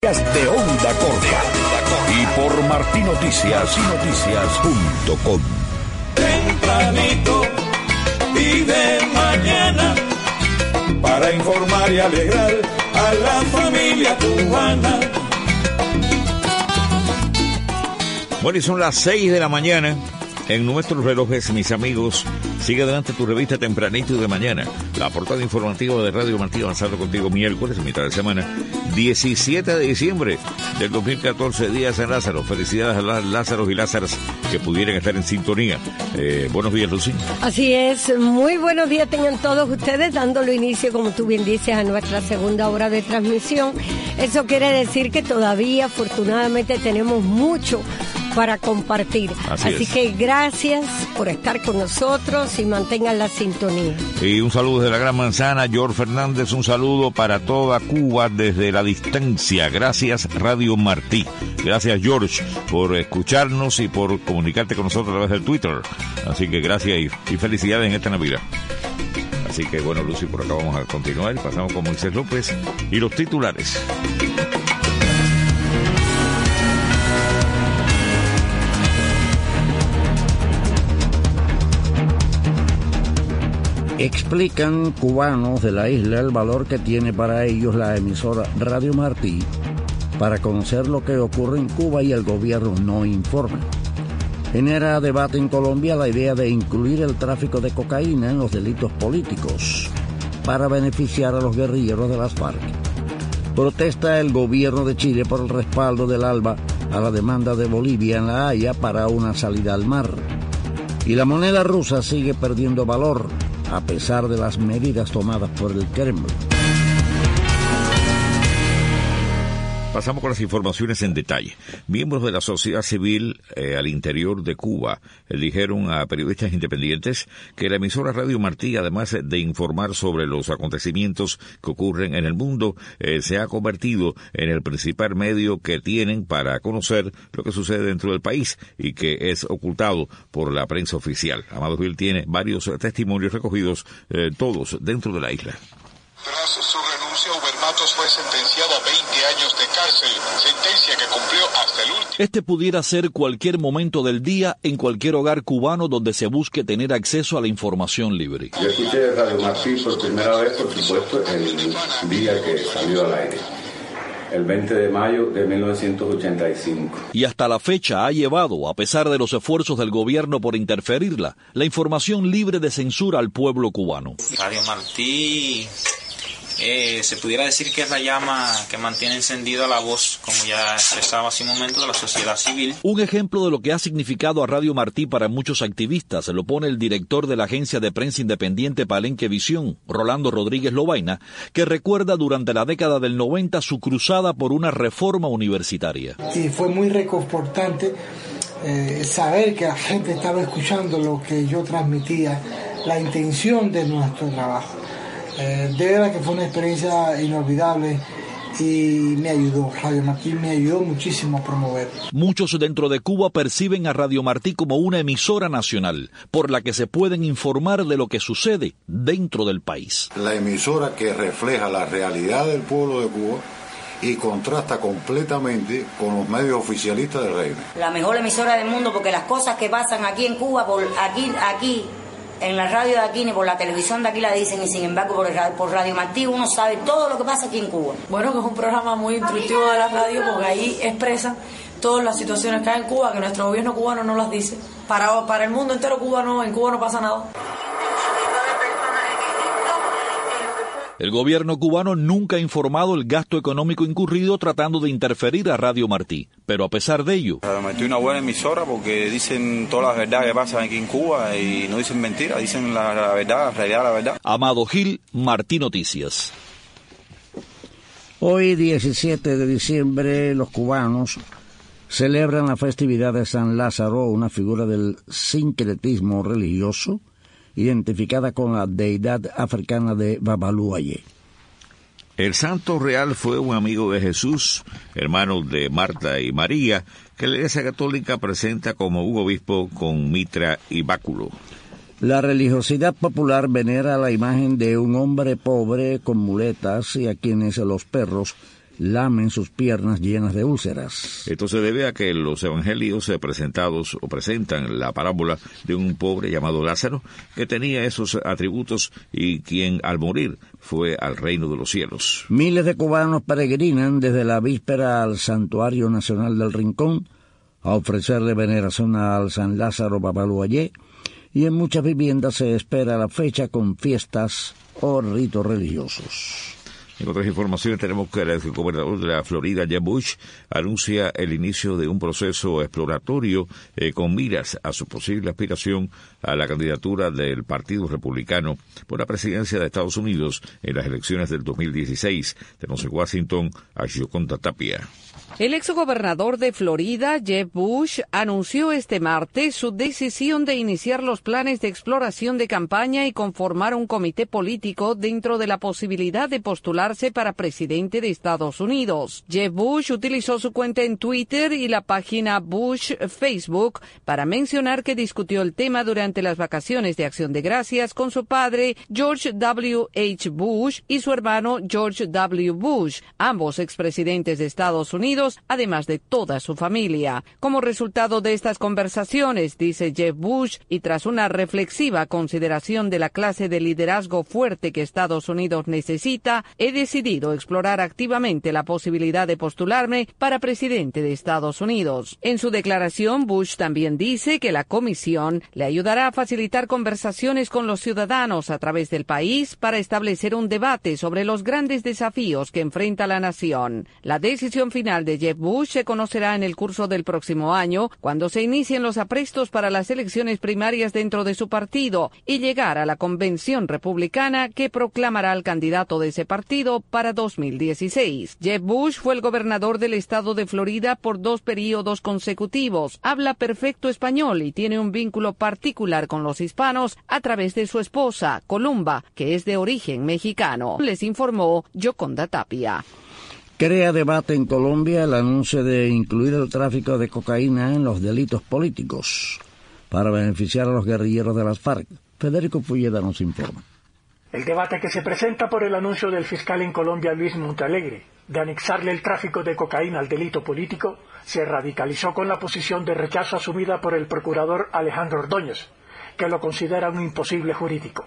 De Onda Corta y por martinoticias.com. Tempranito y de mañana para informar y alegrar a la familia cubana. Bueno, y son las 6 de la mañana. En nuestros relojes, mis amigos, sigue adelante tu revista Tempranito y de mañana. La portada informativa de Radio Martí, avanzando contigo miércoles, mitad de semana, 17 de diciembre del 2014, día San Lázaro. Felicidades a los Lázaros y Lázaras que pudieran estar en sintonía. Buenos días, Lucy. Así es, muy buenos días tengan todos ustedes, dándolo inicio, como tú bien dices, a nuestra segunda hora de transmisión. Eso quiere decir que todavía, afortunadamente, tenemos mucho para compartir. Así que gracias por estar con nosotros y mantengan la sintonía. Y un saludo desde la Gran Manzana, George Fernández, un saludo para toda Cuba desde la distancia. Gracias, Radio Martí. Gracias, George, por escucharnos y por comunicarte con nosotros a través del Twitter. Así que gracias y felicidades en esta Navidad. Así que bueno, Lucy, por acá vamos a continuar. Pasamos con Moisés López y los titulares. Explican cubanos de la isla el valor que tiene para ellos la emisora Radio Martí para conocer lo que ocurre en Cuba y el gobierno no informa. Genera debate en Colombia la idea de incluir el tráfico de cocaína en los delitos políticos para beneficiar a los guerrilleros de las FARC. Protesta el gobierno de Chile por el respaldo del ALBA a la demanda de Bolivia en La Haya para una salida al mar. Y la moneda rusa sigue perdiendo valor a pesar de las medidas tomadas por el Kremlin. Pasamos con las informaciones en detalle. Miembros de la sociedad civil al interior de Cuba dijeron a periodistas independientes que la emisora Radio Martí, además de informar sobre los acontecimientos que ocurren en el mundo, se ha convertido en el principal medio que tienen para conocer lo que sucede dentro del país y que es ocultado por la prensa oficial. Amado Gil tiene varios testimonios recogidos, todos dentro de la isla. Tras su renuncia, Uber Matos fue sentenciado a 20 años de cárcel, sentencia que cumplió hasta el último. Este pudiera ser cualquier momento del día en cualquier hogar cubano donde se busque tener acceso a la información libre. Yo escuché Radio Martí por primera vez, por supuesto, el día que salió al aire, el 20 de mayo de 1985. Y hasta la fecha ha llevado, a pesar de los esfuerzos del gobierno por interferirla, la información libre de censura al pueblo cubano. Radio Martí se pudiera decir que es la llama que mantiene encendida la voz, como ya expresaba hace un momento, de la sociedad civil. Un ejemplo de lo que ha significado a Radio Martí para muchos activistas lo pone el director de la agencia de prensa independiente Palenque Visión, Rolando Rodríguez Lobaina, que recuerda durante la década del 90 su cruzada por una reforma universitaria. Y fue muy reconfortante saber que la gente estaba escuchando lo que yo transmitía, la intención de nuestro trabajo. De verdad que fue una experiencia inolvidable y me ayudó. Radio Martí me ayudó muchísimo a promover. Muchos dentro de Cuba perciben a Radio Martí como una emisora nacional por la que se pueden informar de lo que sucede dentro del país. La emisora que refleja la realidad del pueblo de Cuba y contrasta completamente con los medios oficialistas del régimen. La mejor emisora del mundo, porque las cosas que pasan aquí en Cuba, por aquí en la radio de aquí ni por la televisión de aquí la dicen, y sin embargo por Radio Martí uno sabe todo lo que pasa aquí en Cuba. Bueno, que es un programa muy instructivo de la radio, porque ahí expresan todas las situaciones que hay en Cuba, que nuestro gobierno cubano no las dice. Para el mundo entero en Cuba no pasa nada. El gobierno cubano nunca ha informado el gasto económico incurrido tratando de interferir a Radio Martí, pero a pesar de ello... Radio Martí es una buena emisora porque dicen todas las verdades que pasan aquí en Cuba y no dicen mentiras, dicen la verdad, la realidad, la verdad. Amado Gil, Martí Noticias. Hoy, 17 de diciembre, los cubanos celebran la festividad de San Lázaro, una figura del sincretismo religioso, identificada con la deidad africana de Babaluaye. El santo real fue un amigo de Jesús, hermano de Marta y María, que la Iglesia Católica presenta como un obispo con mitra y báculo. La religiosidad popular venera la imagen de un hombre pobre con muletas y a quienes los perros lamen sus piernas llenas de úlceras. Esto se debe a que los evangelios presentados o presentan la parábola de un pobre llamado Lázaro que tenía esos atributos y quien al morir fue al reino de los cielos. Miles de cubanos peregrinan desde la víspera al Santuario Nacional del Rincón a ofrecerle veneración al San Lázaro Babaluayé, y en muchas viviendas se espera la fecha con fiestas o ritos religiosos. En otras informaciones tenemos que el gobernador de la Florida, Jeb Bush, anuncia el inicio de un proceso exploratorio con miras a su posible aspiración a la candidatura del Partido Republicano por la presidencia de Estados Unidos en las elecciones del 2016. Tenemos en Washington a Yoconda Tapia. El exgobernador de Florida, Jeb Bush, anunció este martes su decisión de iniciar los planes de exploración de campaña y conformar un comité político dentro de la posibilidad de postularse para presidente de Estados Unidos. Jeb Bush utilizó su cuenta en Twitter y la página Bush Facebook para mencionar que discutió el tema durante las vacaciones de Acción de Gracias con su padre, George W. H. Bush, y su hermano, George W. Bush, ambos expresidentes de Estados Unidos, además de toda su familia. Como resultado de estas conversaciones, dice Jeb Bush, y tras una reflexiva consideración de la clase de liderazgo fuerte que Estados Unidos necesita, he decidido explorar activamente la posibilidad de postularme para presidente de Estados Unidos. En su declaración, Bush también dice que la comisión le ayudará a facilitar conversaciones con los ciudadanos a través del país para establecer un debate sobre los grandes desafíos que enfrenta la nación. La decisión final de Jeb Bush se conocerá en el curso del próximo año, cuando se inicien los aprestos para las elecciones primarias dentro de su partido y llegar a la convención republicana que proclamará al candidato de ese partido para 2016. Jeb Bush fue el gobernador del estado de Florida por 2 periodos consecutivos, habla perfecto español y tiene un vínculo particular con los hispanos a través de su esposa, Columba, que es de origen mexicano. Les informó Yoconda Tapia. Crea debate en Colombia el anuncio de incluir el tráfico de cocaína en los delitos políticos para beneficiar a los guerrilleros de las FARC. Federico Fulleda nos informa. El debate que se presenta por el anuncio del fiscal en Colombia, Luis Montealegre, de anexarle el tráfico de cocaína al delito político, se radicalizó con la posición de rechazo asumida por el procurador Alejandro Ordóñez, que lo considera un imposible jurídico.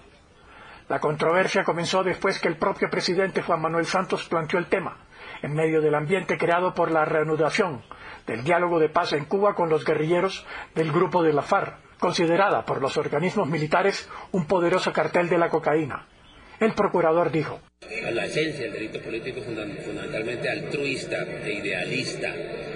La controversia comenzó después que el propio presidente Juan Manuel Santos planteó el tema, en medio del ambiente creado por la reanudación del diálogo de paz en Cuba con los guerrilleros del grupo de la FARC, considerada por los organismos militares un poderoso cartel de la cocaína. El procurador dijo: la esencia del delito político es fundamentalmente altruista e idealista.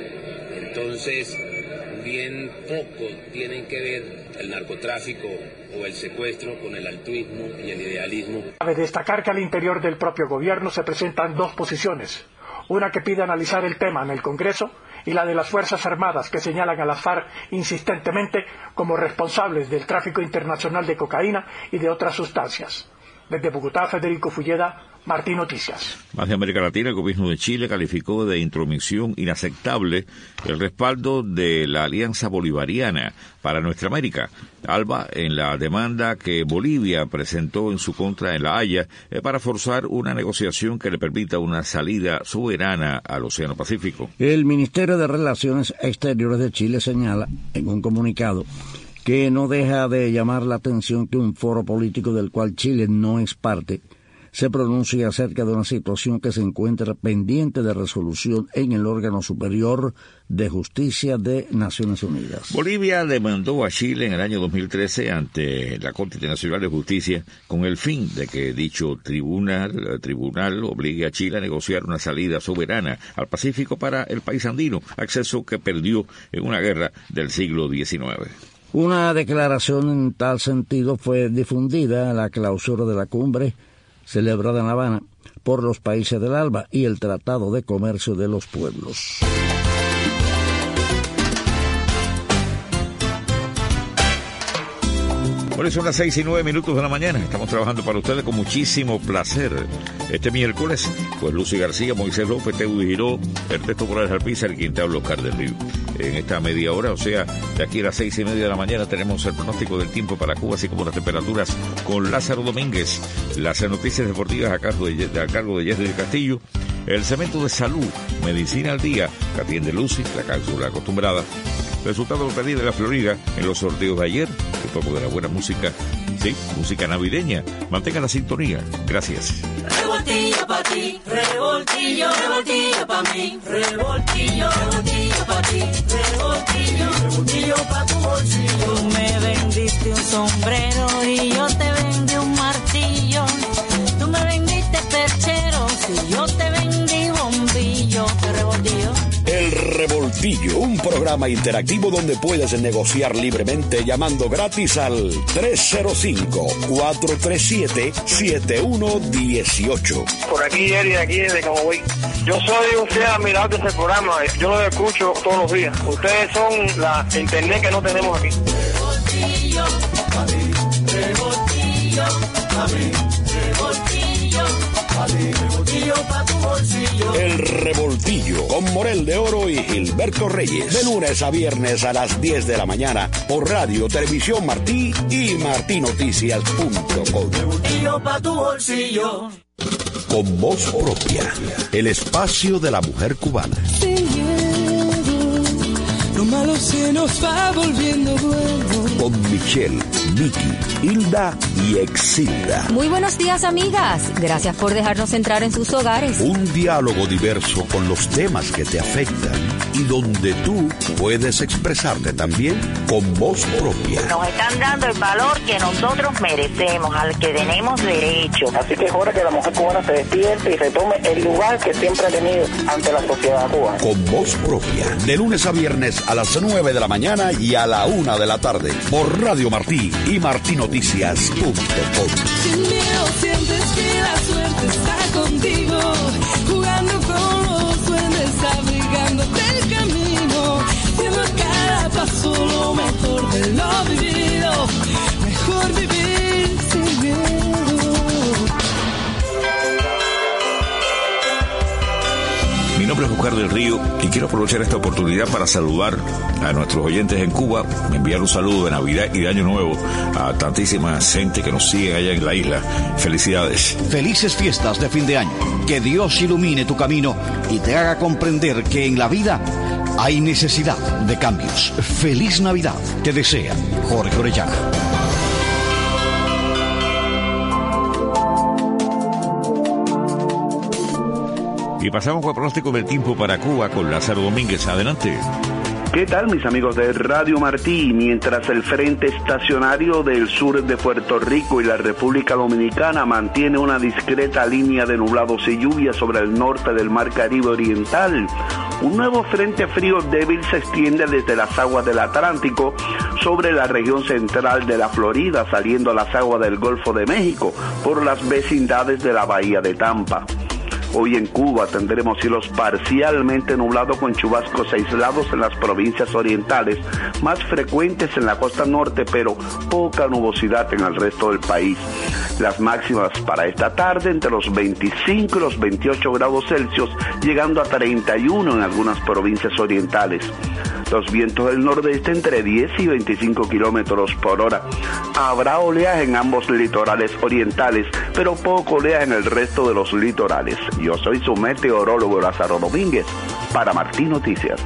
Entonces, bien poco tienen que ver el narcotráfico o el secuestro con el altruismo y el idealismo. Cabe destacar que al interior del propio gobierno se presentan 2 posiciones. Una que pide analizar el tema en el Congreso y la de las Fuerzas Armadas, que señalan a las FARC insistentemente como responsables del tráfico internacional de cocaína y de otras sustancias. Desde Bogotá, Federico Fulleda, Martín Noticias. Más de América Latina, el gobierno de Chile calificó de intromisión inaceptable el respaldo de la Alianza Bolivariana para Nuestra América, ALBA, en la demanda que Bolivia presentó en su contra en La Haya para forzar una negociación que le permita una salida soberana al Océano Pacífico. El Ministerio de Relaciones Exteriores de Chile señala en un comunicado que no deja de llamar la atención que un foro político del cual Chile no es parte se pronuncie acerca de una situación que se encuentra pendiente de resolución en el órgano superior de justicia de Naciones Unidas. Bolivia demandó a Chile en el año 2013 ante la Corte Internacional de Justicia con el fin de que dicho tribunal obligue a Chile a negociar una salida soberana al Pacífico para el país andino, acceso que perdió en una guerra del siglo XIX. Una declaración en tal sentido fue difundida a la clausura de la cumbre celebrada en La Habana por los países del ALBA y el Tratado de Comercio de los Pueblos. Bueno, son las 6:09 de la mañana. Estamos trabajando para ustedes con muchísimo placer. Este miércoles, pues Lucy García, Moisés López, Teudy Giró, Ernesto Morales Alpizar y quien te habla, Oscar del Río. En esta media hora, o sea, de aquí a las 6:30 de la mañana, tenemos el pronóstico del tiempo para Cuba, así como las temperaturas con Lázaro Domínguez. Las noticias deportivas a cargo de Yesder del Castillo. El cemento de salud, medicina al día, que atiende Lucy, la cápsula acostumbrada. Resultado de lotería de la Florida en los sorteos de ayer, un poco de la buena música, sí, música navideña. Mantenga la sintonía. Gracias. Revoltillo pa' ti, revoltillo, revoltillo pa' mí, revoltillo, revoltillo pa' ti, revoltillo, revoltillo pa' tu bolsillo. Tú me vendiste un sombrero y yo te vendí un martillo. Tú me vendiste percheros y yo te vendí bombillo. ¿Qué revoltillo? El Revoltillo, un programa interactivo donde puedes negociar libremente llamando gratis al 305-437-7118. Por aquí, Eri, de aquí de Camagüey. Yo soy un fiel admirador de este programa. Yo lo escucho todos los días. Ustedes son la internet que no tenemos aquí. Revoltillo, pa' mí, revoltillo, pa' mí, revoltillo, pa' mí, revoltillo pa' tu bolsillo. El Revoltillo con Morel de Oro y Gilberto Reyes. De lunes a viernes a las 10 de la mañana por Radio Televisión Martí y martinoticias.com. Revoltillo pa' tu bolsillo. Con voz propia, el espacio de la mujer cubana. Lo malo se nos va volviendo bueno. Con Michelle, Vicky, Hilda y Exilda. Muy buenos días, amigas. Gracias por dejarnos entrar en sus hogares. Un diálogo diverso con los temas que te afectan y donde tú puedes expresarte también con voz propia. Nos están dando el valor que nosotros merecemos, al que tenemos derecho. Así que es hora que la mujer cubana se despierte y retome el lugar que siempre ha tenido ante la sociedad cubana. Con voz propia, de lunes a viernes a las 9 de la mañana y a la 1 de la tarde por Radio Martí y martinoticias.com. Sin miedo sientes que la suerte está contigo, jugando con los duendes, abrigándote el camino, siendo cada paso lo mejor de lo vivido, mejor vivir sin miedo. Mi nombre es Oscar del Río y quiero aprovechar esta oportunidad para saludar a nuestros oyentes en Cuba, enviar un saludo de Navidad y de Año Nuevo a tantísima gente que nos sigue allá en la isla. Felicidades. Felices fiestas de fin de año. Que Dios ilumine tu camino y te haga comprender que en la vida hay necesidad de cambios. Feliz Navidad. Te desea Jorge Orellana. Y pasamos con el pronóstico del tiempo para Cuba con Lázaro Domínguez. Adelante. ¿Qué tal, mis amigos de Radio Martí? Mientras el frente estacionario del sur de Puerto Rico y la República Dominicana mantiene una discreta línea de nublados y lluvias sobre el norte del Mar Caribe Oriental, un nuevo frente frío débil se extiende desde las aguas del Atlántico sobre la región central de la Florida, saliendo a las aguas del Golfo de México por las vecindades de la Bahía de Tampa. Hoy en Cuba tendremos cielos parcialmente nublados con chubascos aislados en las provincias orientales, más frecuentes en la costa norte, pero poca nubosidad en el resto del país. Las máximas para esta tarde entre los 25 y los 28 grados Celsius, llegando a 31 en algunas provincias orientales. Los vientos del nordeste entre 10 y 25 kilómetros por hora. Habrá oleaje en ambos litorales orientales, pero poco oleaje en el resto de los litorales. Yo soy su meteorólogo Lázaro Domínguez, para Martí Noticias.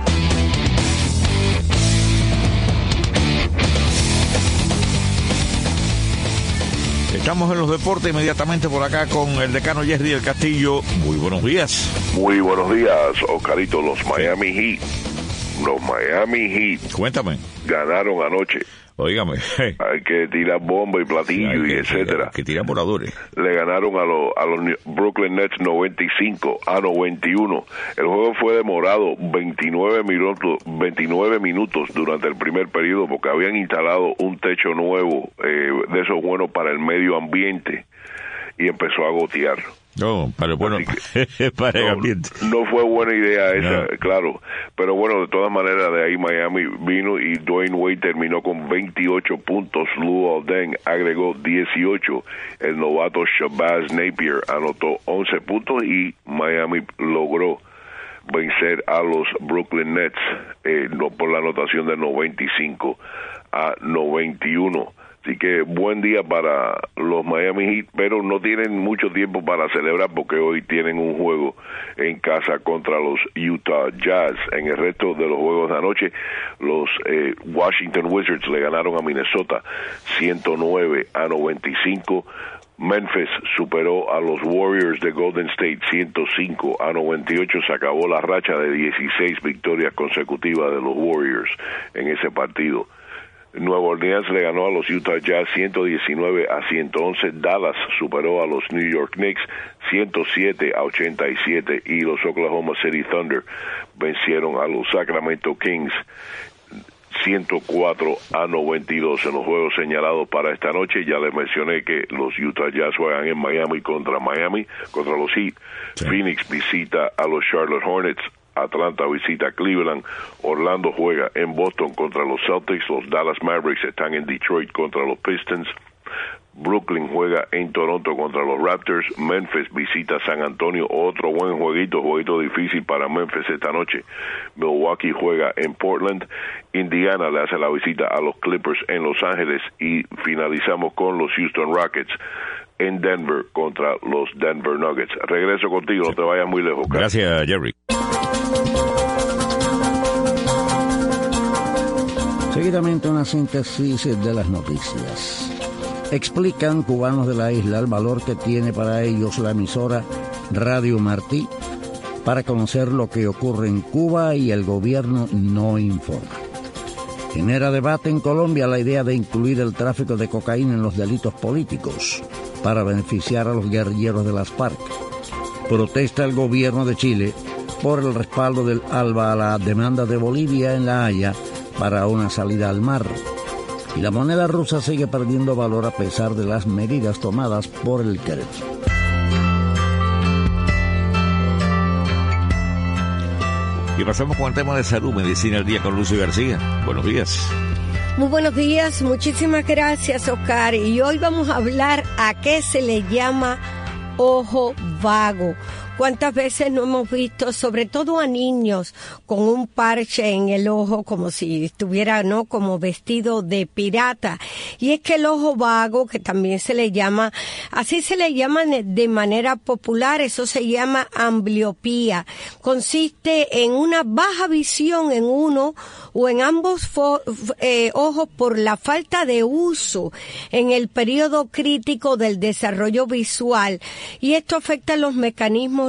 Estamos en los deportes inmediatamente por acá con el decano Jerry del Castillo. Muy buenos días. Muy buenos días, Oscarito. Los Miami Heat. Los Miami Heat. Cuéntame. Ganaron anoche. Óigame. Hay que tirar bomba y platillo y etcétera. Que tirar voladores. Le ganaron a los Brooklyn Nets 95-91. El juego fue demorado 29 minutos durante el primer periodo porque habían instalado un techo nuevo de esos buenos para el medio ambiente y empezó a gotear. No, para bueno, para el ambiente. No fue buena idea esa, claro. Pero bueno, de todas maneras, de ahí Miami vino y Dwayne Wade terminó con 28 puntos. Lou Alden agregó 18. El novato Shabazz Napier anotó 11 puntos y Miami logró vencer a los Brooklyn Nets por la anotación de 95-91. Así que buen día para los Miami Heat, pero no tienen mucho tiempo para celebrar porque hoy tienen un juego en casa contra los Utah Jazz. En el resto de los juegos de anoche, los Washington Wizards le ganaron a Minnesota 109-95. Memphis superó a los Warriors de Golden State 105-98. Se acabó la racha de 16 victorias consecutivas de los Warriors en ese partido. Nueva Orleans le ganó a los Utah Jazz 119-111. Dallas superó a los New York Knicks 107-87 y los Oklahoma City Thunder vencieron a los Sacramento Kings 104-92 en los juegos señalados para esta noche. Ya les mencioné que los Utah Jazz juegan en Miami contra los Heat. Sí. Phoenix visita a los Charlotte Hornets. Atlanta visita a Cleveland. Orlando juega en Boston contra los Celtics. Los Dallas Mavericks están en Detroit contra los Pistons. Brooklyn juega en Toronto contra los Raptors. Memphis visita San Antonio, otro buen jueguito difícil para Memphis esta noche. Milwaukee juega en Portland. Indiana le hace la visita a los Clippers en Los Ángeles y finalizamos con los Houston Rockets en Denver contra los Denver Nuggets. Regreso contigo, no te vayas muy lejos, Carlos. Gracias, Jerry. Seguidamente una síntesis de las noticias. Explican cubanos de la isla el valor que tiene para ellos la emisora Radio Martí para conocer lo que ocurre en Cuba y el gobierno no informa. Genera debate en Colombia la idea de incluir el tráfico de cocaína en los delitos políticos para beneficiar a los guerrilleros de las FARC. Protesta el gobierno de Chile por el respaldo del ALBA a la demanda de Bolivia en La Haya para una salida al mar. Y la moneda rusa sigue perdiendo valor a pesar de las medidas tomadas por el Kremlin. Y pasamos con el tema de salud, Medicina al Día con Lucy García. Buenos días. Muy buenos días, muchísimas gracias, Oscar. Y hoy vamos a hablar a qué se le llama ojo vago. ¿Cuántas veces no hemos visto, sobre todo a niños, con un parche en el ojo como si estuviera, ¿no?, como vestido de pirata? Y es que el ojo vago, que también se le llama, así se le llama de manera popular, eso se llama ambliopía. Consiste en una baja visión en uno o en ambos ojos por la falta de uso en el periodo crítico del desarrollo visual. Y esto afecta los mecanismos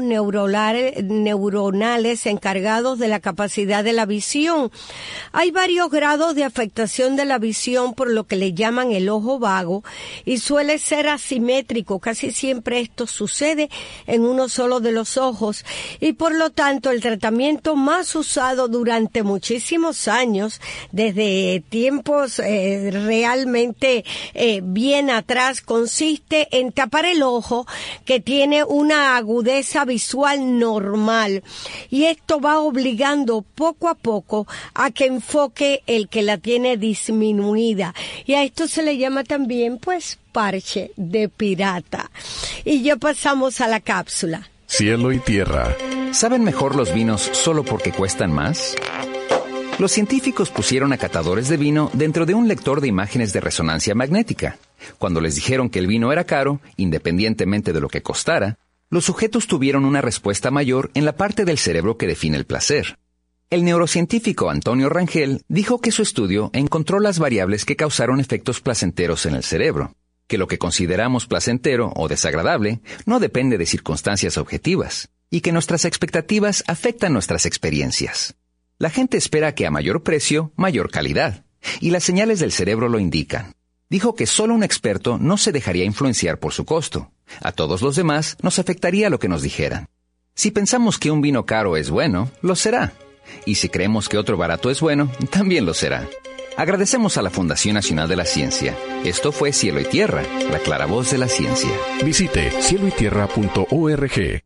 neuronales encargados de la capacidad de la visión. Hay varios grados de afectación de la visión por lo que le llaman el ojo vago y suele ser asimétrico. Casi siempre esto sucede en uno solo de los ojos y por lo tanto el tratamiento más usado durante muchísimos años, desde tiempos realmente bien atrás, consiste en tapar el ojo que tiene una agudeza visual normal y esto va obligando poco a poco a que enfoque el que la tiene disminuida y a esto se le llama también pues parche de pirata. Y ya pasamos a la cápsula. Cielo y tierra. ¿Saben mejor los vinos solo porque cuestan más? Los científicos pusieron a catadores de vino dentro de un lector de imágenes de resonancia magnética. Cuando les dijeron que el vino era caro, independientemente de lo que costara, los sujetos tuvieron una respuesta mayor en la parte del cerebro que define el placer. El neurocientífico Antonio Rangel dijo que su estudio encontró las variables que causaron efectos placenteros en el cerebro, que lo que consideramos placentero o desagradable no depende de circunstancias objetivas, y que nuestras expectativas afectan nuestras experiencias. La gente espera que a mayor precio, mayor calidad, y las señales del cerebro lo indican. Dijo que solo un experto no se dejaría influenciar por su costo. A todos los demás nos afectaría lo que nos dijeran. Si pensamos que un vino caro es bueno, lo será. Y si creemos que otro barato es bueno, también lo será. Agradecemos a la Fundación Nacional de la Ciencia. Esto fue Cielo y Tierra, la clara voz de la ciencia. Visite cieloytierra.org.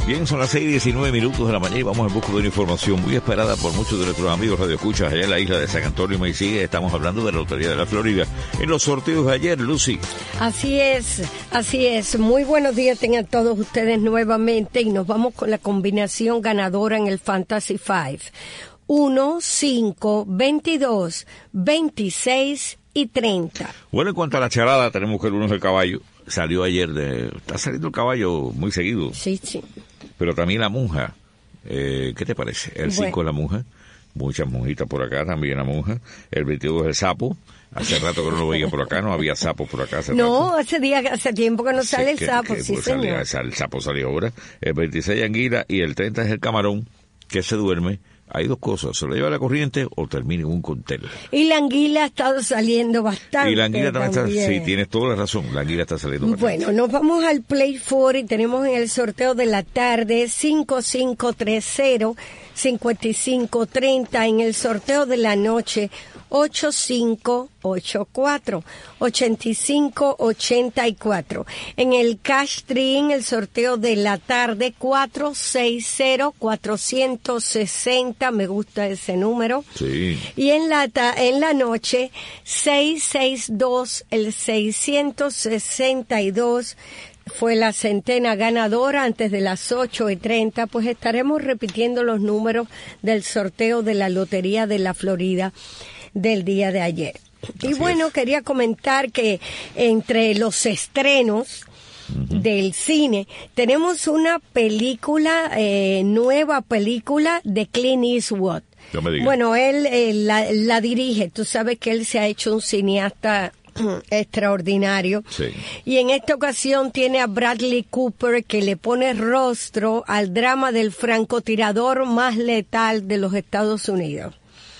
Bien, son las 6:19 de la mañana y vamos en busca de una información muy esperada por muchos de nuestros amigos radioescuchas allá en la isla de San Antonio y Maicía. Estamos hablando de la Lotería de la Florida. En los sorteos de ayer, Lucy. Así es. Muy buenos días tengan todos ustedes nuevamente y nos vamos con la combinación ganadora en el Fantasy 5. 1, 5, 22, 26 y 30. Bueno, en cuanto a la charada, tenemos que el 1 del caballo. Salió ayer está saliendo el caballo muy seguido. Sí. Pero también la monja. ¿Qué te parece? El 5 es la monja. Muchas monjitas por acá, también la monja. El 22 es el sapo. Hace rato que no lo veía por acá, no había sapo por acá. Hace tiempo que no sale el sapo, sí, señor. El sapo salió ahora. El 26 anguila y el 30 es el camarón, que se duerme. Hay dos cosas, se lo lleva la corriente o termina en un cóctel. Y la anguila ha estado saliendo bastante. Y la anguila también está, sí, tienes toda la razón, la anguila está saliendo bastante. Bueno, nos vamos al Play 4 y tenemos en el sorteo de la tarde 5530, 5530, en el sorteo de la noche 8584, 8584. En el Cash Tree, en el sorteo de la tarde 460, 460, me gusta ese número. Sí. Y en la noche 662, el 662 fue la centena ganadora antes de las 8:30, pues estaremos repitiendo los números del sorteo de la Lotería de la Florida del día de ayer. Y bueno, quería comentar que entre los estrenos del cine tenemos una película, nueva película de Clint Eastwood. Bueno, él la dirige, tú sabes que él se ha hecho un cineasta extraordinario. Sí. Y en esta ocasión tiene a Bradley Cooper, que le pone rostro al drama del francotirador más letal de los Estados Unidos.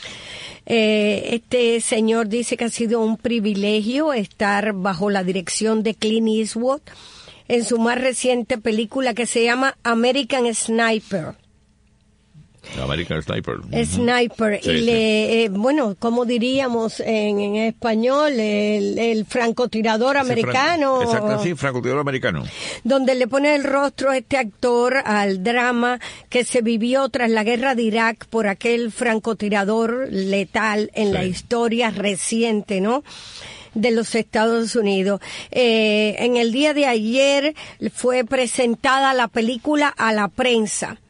Este señor dice que ha sido un privilegio estar bajo la dirección de Clint Eastwood en su más reciente película que se llama American Sniper. American Sniper. Sniper. Sí, y bueno, ¿cómo diríamos en español? El francotirador americano. Exacto, sí, francotirador americano. Donde le pone el rostro a este actor al drama que se vivió tras la guerra de Irak por aquel francotirador letal en la historia reciente, ¿no?, de los Estados Unidos. En el día de ayer fue presentada la película a la prensa.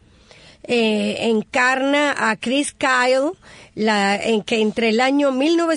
Encarna a Chris Kyle, en que entre el año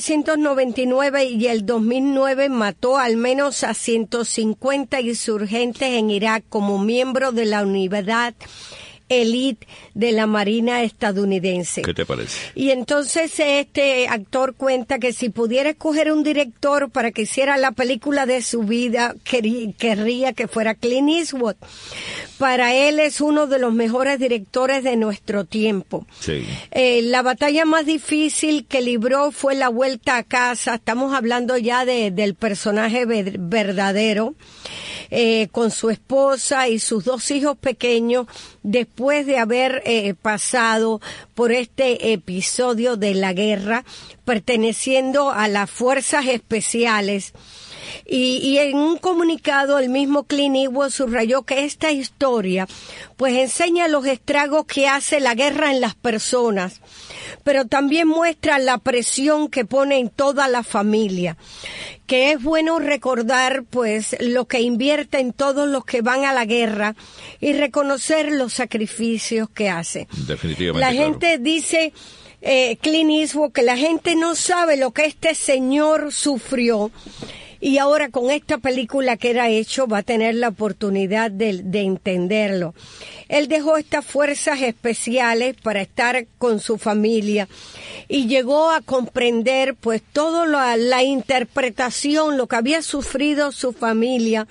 1999 y el 2009 mató al menos a 150 insurgentes en Irak como miembro de la unidad elite de la Marina estadounidense. ¿Qué te parece? Y entonces este actor cuenta que si pudiera escoger un director para que hiciera la película de su vida, querría que fuera Clint Eastwood. Para él es uno de los mejores directores de nuestro tiempo. Sí. La batalla más difícil que libró fue la vuelta a casa. Estamos hablando ya del personaje verdadero, con su esposa y sus 2 hijos pequeños, después de haber pasado por este episodio de la guerra, perteneciendo a las fuerzas especiales. Y en un comunicado el mismo Clint Eastwood subrayó que esta historia pues enseña los estragos que hace la guerra en las personas, pero también muestra la presión que pone en toda la familia, que es bueno recordar pues lo que invierten todos los que van a la guerra y reconocer los sacrificios que hace. Definitivamente. La gente dice, Clint Eastwood, que la gente no sabe lo que este señor sufrió. Y ahora con esta película que era hecho va a tener la oportunidad de entenderlo. Él dejó estas fuerzas especiales para estar con su familia y llegó a comprender pues toda la interpretación, lo que había sufrido su familia.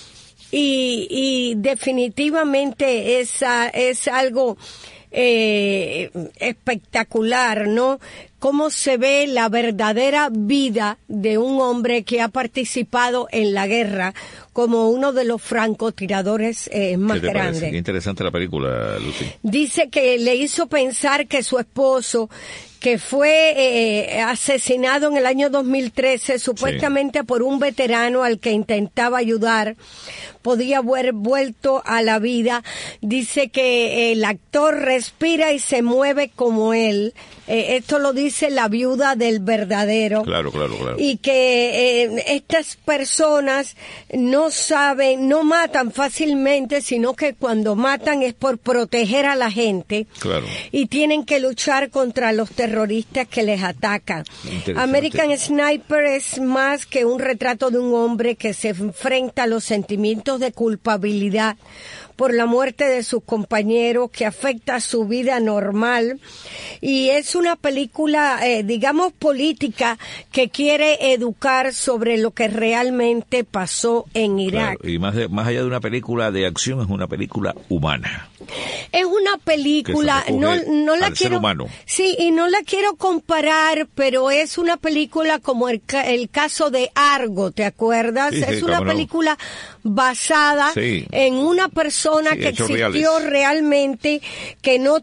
Y definitivamente es algo espectacular, ¿no? cómo se ve la verdadera vida de un hombre que ha participado en la guerra como uno de los francotiradores más grandes. Qué interesante la película, Lucy. Dice que le hizo pensar que su esposo, que fue asesinado en el año 2013, supuestamente por un veterano al que intentaba ayudar, podía haber vuelto a la vida. Dice que el actor respira y se mueve como él. Esto lo dice la viuda del verdadero. Claro. Y que estas personas no matan fácilmente, sino que cuando matan es por proteger a la gente. Claro. Y tienen que luchar contra los terroristas que les atacan. American Sniper es más que un retrato de un hombre que se enfrenta a los sentimientos de culpabilidad por la muerte de sus compañeros, que afecta su vida normal, y es una película, digamos, política, que quiere educar sobre lo que realmente pasó en Irak. Claro, y más allá de una película de acción, es una película humana. Es una película, no la quiero, sí, y no la quiero comparar, pero es una película como el caso de Argo, ¿te acuerdas? Sí, es una película basada en una persona que existió realmente, que no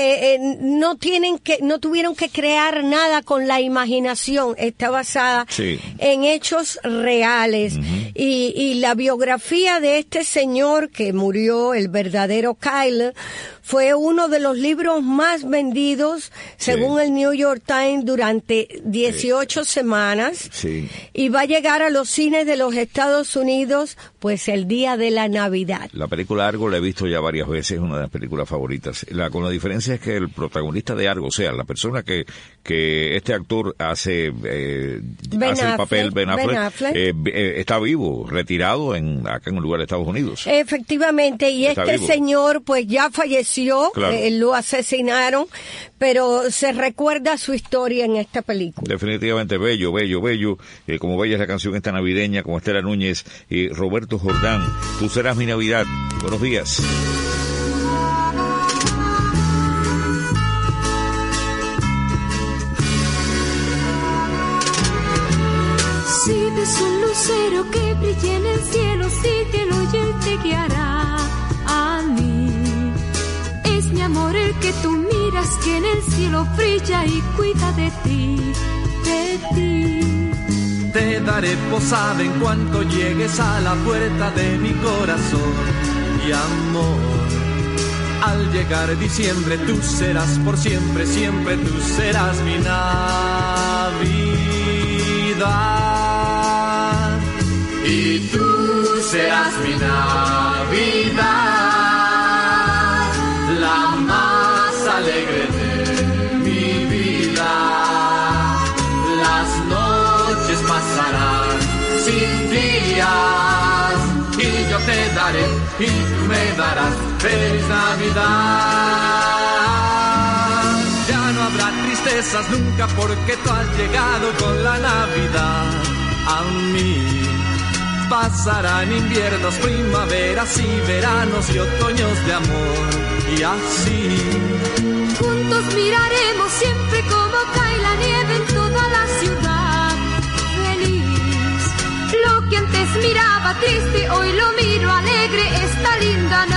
tuvieron que crear nada con la imaginación, está basada en hechos reales. Y la biografía de este señor que murió, el verdadero Kyle, fue uno de los libros más vendidos, según el New York Times, durante 18 semanas. Y va a llegar a los cines de los Estados Unidos, pues, el día de la Navidad. La película Argo la he visto ya varias veces, es una de las películas favoritas. Con la diferencia es que el protagonista de Argo, o sea, la persona que este actor hace el papel, Ben Affleck, está vivo, retirado acá en un lugar de Estados Unidos. Efectivamente, y este señor, pues, ya falleció. Lo asesinaron, pero se recuerda su historia en esta película. Definitivamente bello, como bella es la canción esta navideña, como Estela Núñez y Roberto Jordán. Tú serás mi Navidad. Buenos días. Si ves un lucero que brille en el cielo, síguelo y él te guiará a mí. Es mi amor el que tú miras, que en el cielo brilla y cuida de ti. Te daré posada en cuanto llegues a la puerta de mi corazón. Y amor, al llegar diciembre tú serás por siempre, siempre tú serás mi Navidad. Y tú serás mi Navidad, la más alegre de mi vida. Las noches pasarán sin días y yo te daré y tú me darás feliz Navidad. Ya no habrá tristezas nunca porque tú has llegado con la Navidad a mí. Pasarán inviernos, primaveras y veranos y otoños de amor, y así juntos miraremos siempre como cae la nieve en toda la ciudad. Feliz, lo que antes miraba triste, hoy lo miro alegre, esta linda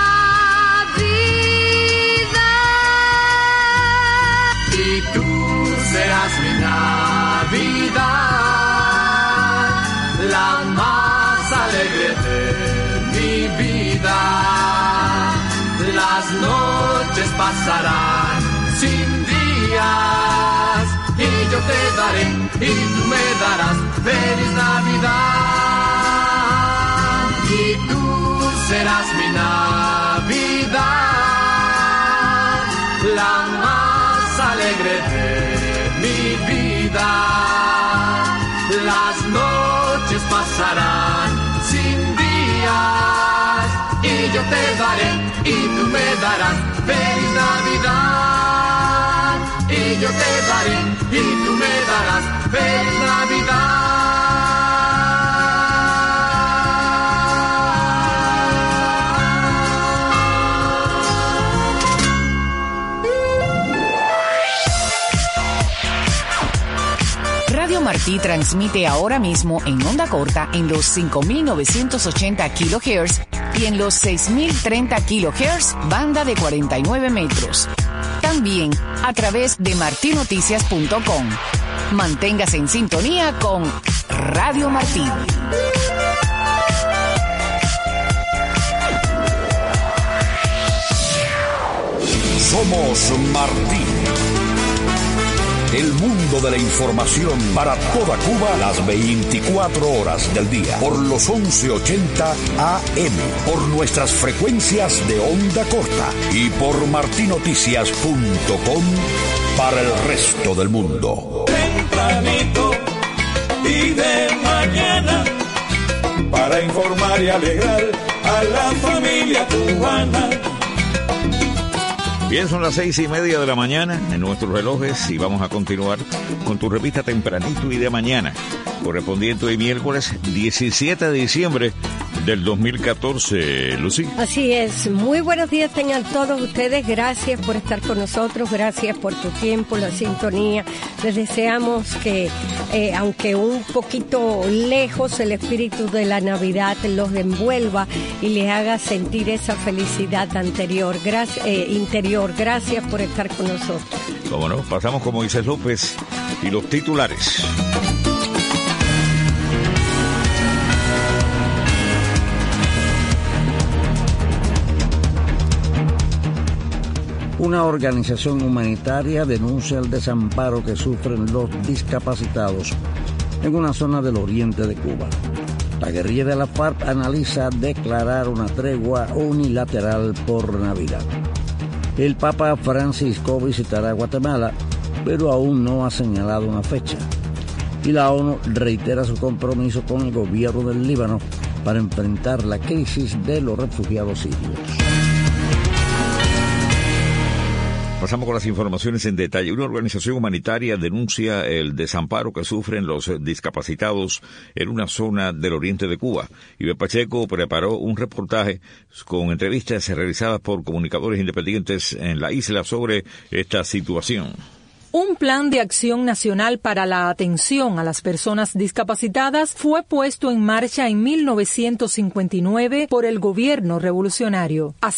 Navidad. Y tú serás mi Navidad, la más alegre de mi vida. Las noches pasarán sin días y yo te daré y tú me darás feliz Navidad. Y tú serás mi Navidad, la más alegre de mi vida. Las noches pasarán sin días y yo te daré y tú me darás feliz Navidad. Y yo te daré y tú me darás feliz Navidad. Martí transmite ahora mismo en onda corta en los 5.980 kHz y en los 6.030 kHz, banda de 49 metros. También a través de martinoticias.com. Manténgase en sintonía con Radio Martí. Somos Martí. El mundo de la información para toda Cuba las 24 horas del día. Por los 1180 AM. Por nuestras frecuencias de onda corta. Y por martinoticias.com para el resto del mundo. Tempranito y de mañana, para informar y alegrar a la familia cubana. Bien, son las 6:30 de la mañana en nuestros relojes y vamos a continuar con tu revista Tempranito y de mañana, correspondiente hoy miércoles 17 de diciembre del 2014, Lucy. Así es. Muy buenos días tengan todos ustedes. Gracias por estar con nosotros. Gracias por tu tiempo, la sintonía. Les deseamos que, aunque un poquito lejos, el espíritu de la Navidad los envuelva y les haga sentir esa felicidad interior. Gracias por estar con nosotros. Cómo no, pasamos con Moisés López y los titulares. Una organización humanitaria denuncia el desamparo que sufren los discapacitados en una zona del oriente de Cuba. La guerrilla de la FARC analiza declarar una tregua unilateral por Navidad. El Papa Francisco visitará Guatemala, pero aún no ha señalado una fecha. Y la ONU reitera su compromiso con el gobierno del Líbano para enfrentar la crisis de los refugiados sirios. Pasamos con las informaciones en detalle. Una organización humanitaria denuncia el desamparo que sufren los discapacitados en una zona del oriente de Cuba. Ivette Pacheco preparó un reportaje con entrevistas realizadas por comunicadores independientes en la isla sobre esta situación. Un plan de acción nacional para la atención a las personas discapacitadas fue puesto en marcha en 1959 por el gobierno revolucionario. A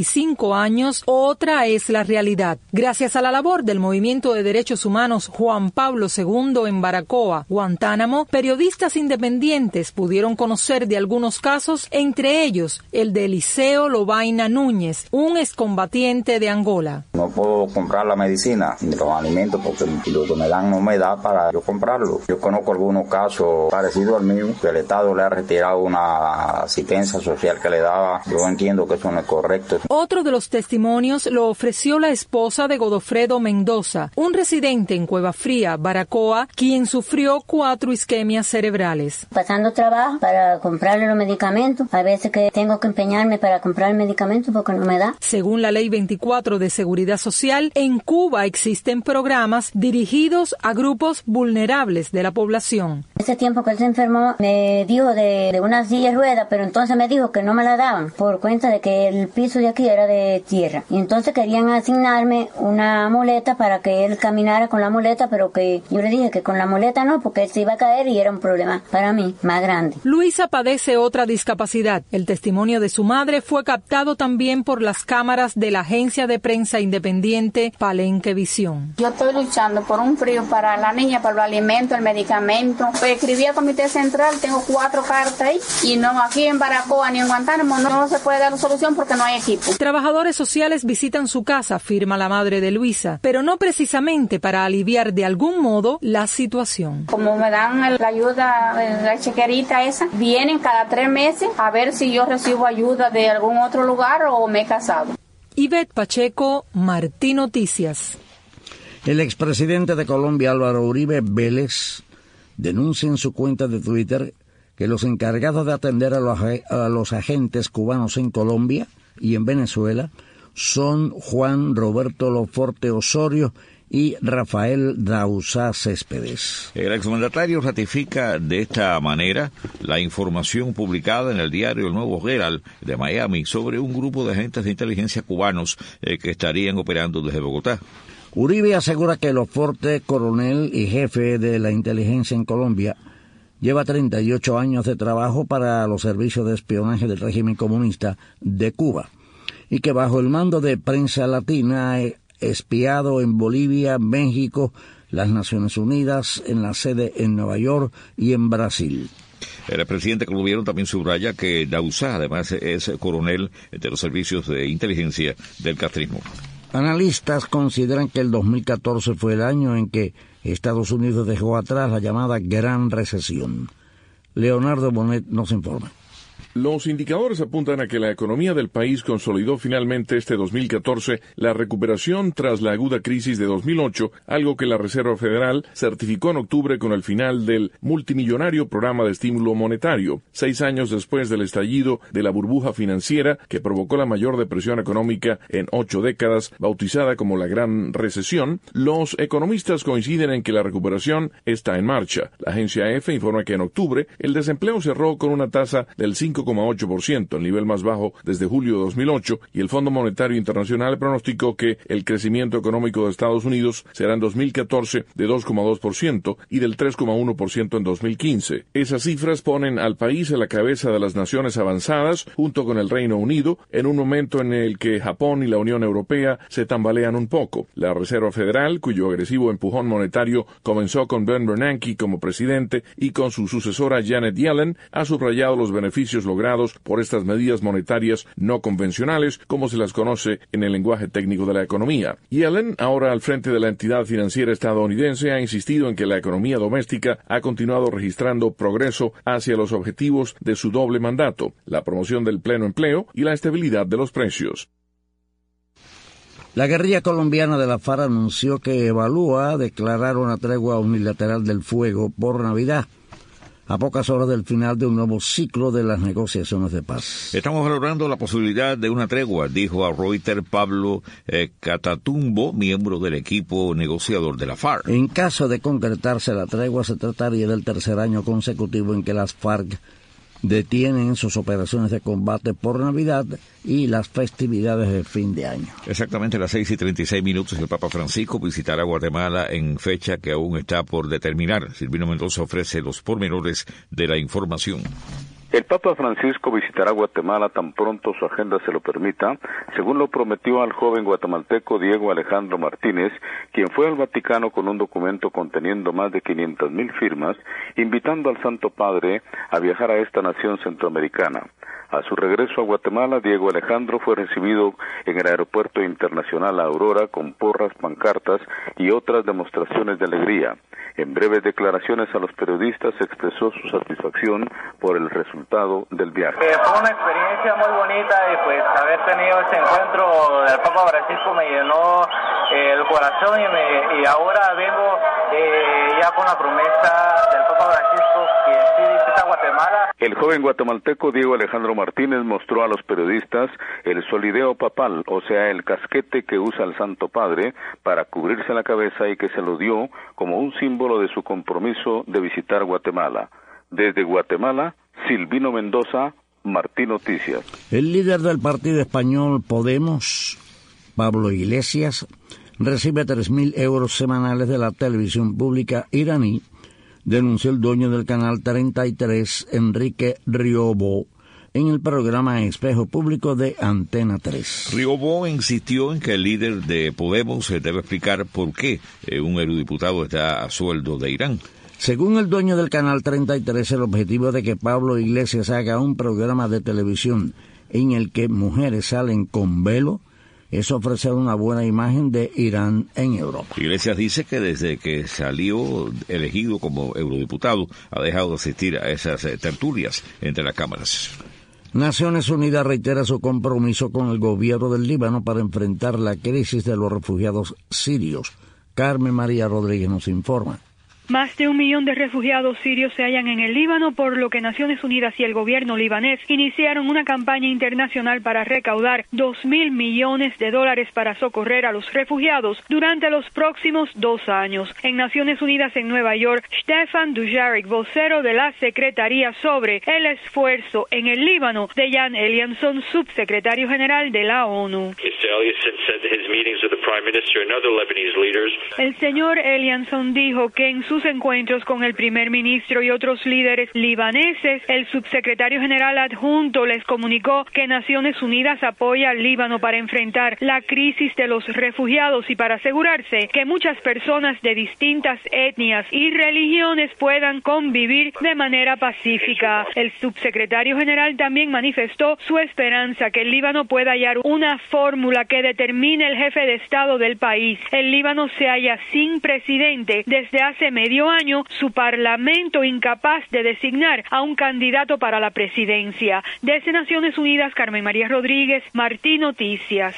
55 años, otra es la realidad. Gracias a la labor del Movimiento de Derechos Humanos Juan Pablo II en Baracoa, Guantánamo, periodistas independientes pudieron conocer de algunos casos, entre ellos el de Eliseo Lobaina Núñez, un excombatiente de Angola. No puedo comprar la medicina ni los alimentos porque lo que me dan no me da para yo comprarlo. Yo conozco algunos casos parecidos al mío, que el Estado le ha retirado una asistencia social que le daba. Yo entiendo que eso no es correcto. Otro de los testimonios lo ofreció la esposa de Godofredo Mendoza, un residente en Cueva Fría, Baracoa, quien sufrió 4 isquemias cerebrales. Pasando trabajo para comprarle los medicamentos, a veces que tengo que empeñarme para comprar el medicamento porque no me da. Según la Ley 24 de Seguridad Social, en Cuba existen programas dirigidos a grupos vulnerables de la población. Ese tiempo que él se enfermó me dijo de una silla de ruedas, pero entonces me dijo que no me la daban por cuenta de que el piso de aquí era de tierra. Y entonces querían asignarme una muleta para que él caminara con la muleta, pero que yo le dije que con la muleta no, porque él se iba a caer y era un problema para mí más grande. Luisa padece otra discapacidad. El testimonio de su madre fue captado también por las cámaras de la agencia de prensa independiente Palenque Visión. Yo estoy luchando por un frío para la niña, para los alimentos, el medicamento. Pues escribí al Comité Central, tengo 4 cartas ahí, y no, aquí en Baracoa ni en Guantánamo no se puede dar solución porque no hay equipo. Trabajadores sociales visitan su casa, afirma la madre de Luisa, pero no precisamente para aliviar de algún modo la situación. Como me dan la ayuda, la chequerita esa, vienen cada 3 meses a ver si yo recibo ayuda de algún otro lugar o me he casado. Ivette Pacheco, Martí Noticias. El expresidente de Colombia, Álvaro Uribe Vélez, denuncia en su cuenta de Twitter que los encargados de atender a los agentes cubanos en Colombia y en Venezuela son Juan Roberto Loforte Osorio y Rafael Dauzá Céspedes. El exmandatario ratifica de esta manera la información publicada en el diario El Nuevo Herald de Miami sobre un grupo de agentes de inteligencia cubanos que estarían operando desde Bogotá. Uribe asegura que el Oforte, coronel y jefe de la inteligencia en Colombia, lleva 38 años de trabajo para los servicios de espionaje del régimen comunista de Cuba y que bajo el mando de Prensa Latina ha espiado en Bolivia, México, las Naciones Unidas, en la sede en Nueva York y en Brasil. El presidente colombiano también subraya que Dauzá, además, es coronel de los servicios de inteligencia del castrismo. Analistas consideran que el 2014 fue el año en que Estados Unidos dejó atrás la llamada Gran Recesión. Leonardo Bonet nos informa. Los indicadores apuntan a que la economía del país consolidó finalmente este 2014 la recuperación tras la aguda crisis de 2008, algo que la Reserva Federal certificó en octubre con el final del multimillonario programa de estímulo monetario, 6 años después del estallido de la burbuja financiera que provocó la mayor depresión económica en 8 décadas, bautizada como la Gran Recesión. Los economistas coinciden en que la recuperación está en marcha. La agencia EFE informa que en octubre el desempleo cerró con una tasa del 5,8%, el nivel más bajo desde julio de 2008, y el Fondo Monetario Internacional pronosticó que el crecimiento económico de Estados Unidos será en 2014 de 2,2% y del 3,1% en 2015. Esas cifras ponen al país a la cabeza de las naciones avanzadas, junto con el Reino Unido, en un momento en el que Japón y la Unión Europea se tambalean un poco. La Reserva Federal, cuyo agresivo empujón monetario comenzó con Ben Bernanke como presidente y con su sucesora Janet Yellen, ha subrayado los beneficios logrados por estas medidas monetarias no convencionales, como se las conoce en el lenguaje técnico de la economía. Yellen, ahora al frente de la entidad financiera estadounidense, ha insistido en que la economía doméstica ha continuado registrando progreso hacia los objetivos de su doble mandato, la promoción del pleno empleo y la estabilidad de los precios. La guerrilla colombiana de la FARC anunció que evalúa declarar una tregua unilateral del fuego por Navidad, a pocas horas del final de un nuevo ciclo de las negociaciones de paz. Estamos valorando la posibilidad de una tregua, dijo a Reuters Pablo Catatumbo, miembro del equipo negociador de la FARC. En caso de concretarse la tregua, se trataría del tercer año consecutivo en que las FARC detienen sus operaciones de combate por Navidad y las festividades de fin de año. Exactamente a las 6:36 el Papa Francisco visitará Guatemala en fecha que aún está por determinar. Silvino Mendoza ofrece los pormenores de la información. El Papa Francisco visitará Guatemala tan pronto su agenda se lo permita, según lo prometió al joven guatemalteco Diego Alejandro Martínez, quien fue al Vaticano con un documento conteniendo más de 500,000 firmas, invitando al Santo Padre a viajar a esta nación centroamericana. A su regreso a Guatemala, Diego Alejandro fue recibido en el Aeropuerto Internacional Aurora con porras, pancartas y otras demostraciones de alegría. En breves declaraciones a los periodistas expresó su satisfacción por el resultado del viaje. Fue una experiencia muy bonita y pues haber tenido este encuentro del Papa Francisco me llenó el corazón y ahora vengo ya con la promesa del Papa Francisco que sí visita Guatemala. El joven guatemalteco Diego Alejandro Martínez mostró a los periodistas el solideo papal, o sea, el casquete que usa el Santo Padre para cubrirse la cabeza y que se lo dio como un símbolo de su compromiso de visitar Guatemala. Desde Guatemala, Silvino Mendoza, Martín Noticias. El líder del partido español Podemos, Pablo Iglesias, recibe 3.000 euros semanales de la televisión pública iraní, denunció el dueño del canal 33, Enrique Riobó, en el programa Espejo Público de Antena 3. Riobó insistió en que el líder de Podemos debe explicar por qué un eurodiputado está a sueldo de Irán. Según el dueño del canal 33, el objetivo de que Pablo Iglesias haga un programa de televisión en el que mujeres salen con velo es ofrecer una buena imagen de Irán en Europa. Iglesias dice que desde que salió elegido como eurodiputado ha dejado de asistir a esas tertulias entre las cámaras. Naciones Unidas reitera su compromiso con el gobierno del Líbano para enfrentar la crisis de los refugiados sirios. Carmen María Rodríguez nos informa. Más de 1 millón de refugiados sirios se hallan en el Líbano, por lo que Naciones Unidas y el gobierno libanés iniciaron una campaña internacional para recaudar $2.000 millones para socorrer a los refugiados durante los próximos 2 años. En Naciones Unidas en Nueva York, Stefan Dujarric, vocero de la Secretaría sobre el esfuerzo en el Líbano, de Jan Eliasson, subsecretario general de la ONU. El señor Eliasson dijo que en sus encuentros con el primer ministro y otros líderes libaneses, el subsecretario general adjunto les comunicó que Naciones Unidas apoya al Líbano para enfrentar la crisis de los refugiados y para asegurarse que muchas personas de distintas etnias y religiones puedan convivir de manera pacífica. El subsecretario general también manifestó su esperanza que el Líbano pueda hallar una fórmula que determine el jefe de Estado del país. El Líbano se halla sin presidente desde hace medio año, su parlamento incapaz de designar a un candidato para la presidencia. Desde Naciones Unidas, Carmen María Rodríguez, Martí Noticias.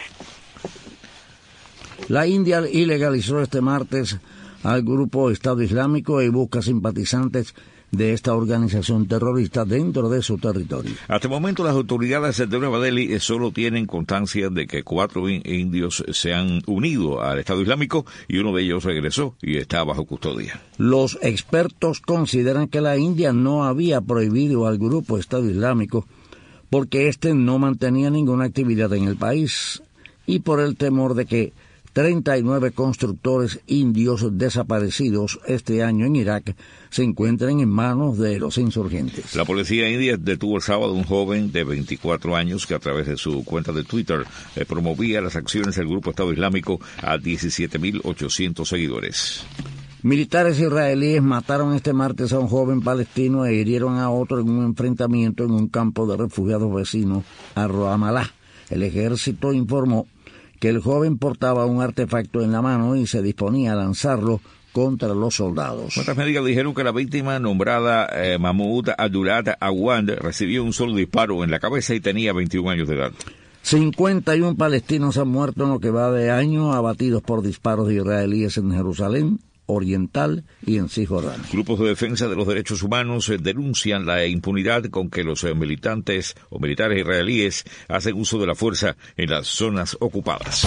La India ilegalizó este martes al grupo Estado Islámico y busca simpatizantes de esta organización terrorista dentro de su territorio. Hasta el momento las autoridades de Nueva Delhi solo tienen constancia de que 4 indios se han unido al Estado Islámico y uno de ellos regresó y está bajo custodia. Los expertos consideran que la India no había prohibido al grupo Estado Islámico porque éste no mantenía ninguna actividad en el país y por el temor de que 39 constructores indios desaparecidos este año en Irak se encuentren en manos de los insurgentes. La policía india detuvo el sábado a un joven de 24 años que a través de su cuenta de Twitter promovía las acciones del grupo Estado Islámico a 17.800 seguidores. Militares israelíes mataron este martes a un joven palestino e hirieron a otro en un enfrentamiento en un campo de refugiados vecino a Ramallah. El ejército informó que el joven portaba un artefacto en la mano y se disponía a lanzarlo contra los soldados. Otras médicas dijeron que la víctima, nombrada Mahmoud Abdulat Awand, recibió un solo disparo en la cabeza y tenía 21 años de edad. 51 palestinos han muerto en lo que va de año, abatidos por disparos de israelíes en Jerusalén Oriental y en Cisjordania. Grupos de defensa de los derechos humanos denuncian la impunidad con que los militantes o militares israelíes hacen uso de la fuerza en las zonas ocupadas.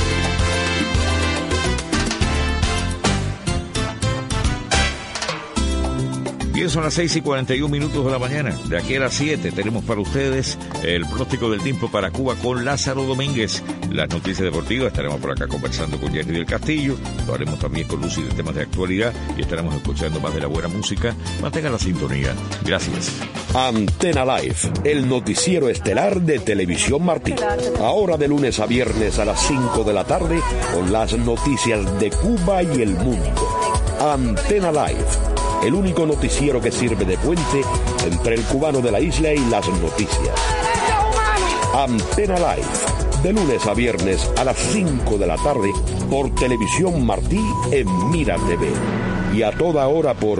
Bien, son las 6:41 de la mañana. De aquí a las 7 tenemos para ustedes el pronóstico del tiempo para Cuba con Lázaro Domínguez. Las noticias deportivas, estaremos por acá conversando con Jenny del Castillo. Lo haremos también con Lucy de temas de actualidad y estaremos escuchando más de la buena música. Mantenga la sintonía. Gracias. Antena Live, el noticiero estelar de Televisión Martí. Ahora de lunes a viernes a las 5 de la tarde con las noticias de Cuba y el mundo. Antena Live, el único noticiero que sirve de puente entre el cubano de la isla y las noticias. Antena Live, de lunes a viernes a las 5 de la tarde por Televisión Martí en Mira TV y a toda hora por